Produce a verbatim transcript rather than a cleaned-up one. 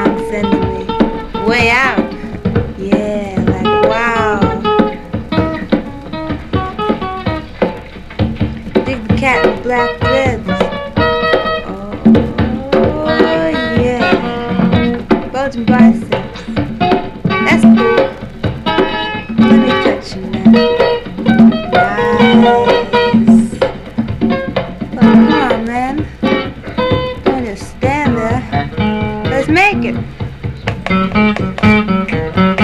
dog sending me way out. Yeah, like wow. Dig the cat with black ribs. Oh yeah. Bulging biceps. That's cool. Let me touch you now. Nice. Well, come on, man. Don't just stand there. Let's make it.